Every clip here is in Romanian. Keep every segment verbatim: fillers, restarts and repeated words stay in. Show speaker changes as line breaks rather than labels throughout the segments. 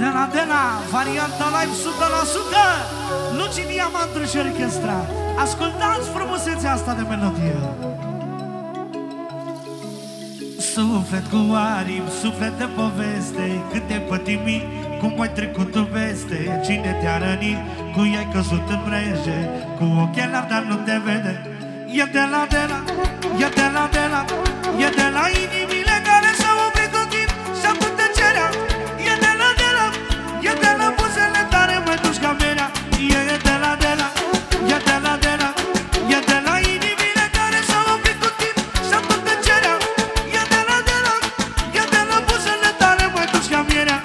De la, de la, varianta live o sută la sută, Luci Diamantru și orchestra. Ascultați frumusețea asta de melodie. Suflet cu aripi, suflet de poveste, cât te pătimit, cum ai trecut tu peste. Cine te-a rănit, cu ei căzut în mreje, cu ochelari dar nu te vede. E de la, de la, e de la, de la, e de la inimile care s-au oprit tot timp și atunci tăcerea. E de la, de la, e de la buzele tare mai duci ca merea. E de la, de la, e de la, de la, e de la inimile care s-au oprit tot timp și atunci tăcerea. E de la, de la, e de la buzele tare mai duci ca merea.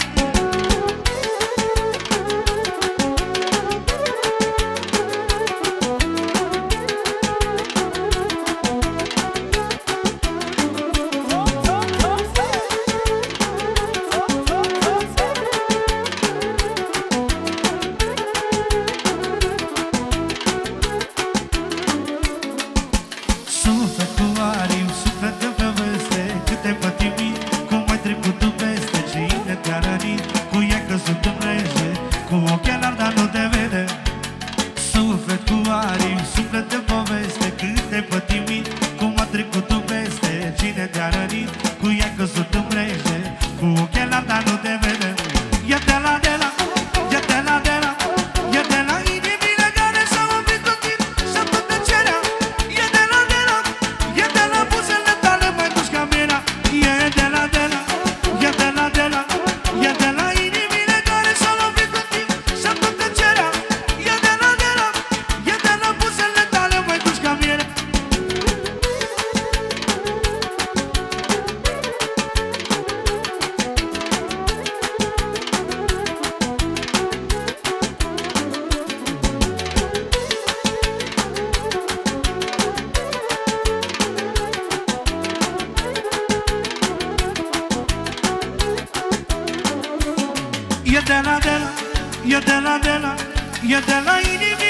E de la, de la, e de la, de la, e de la inimii.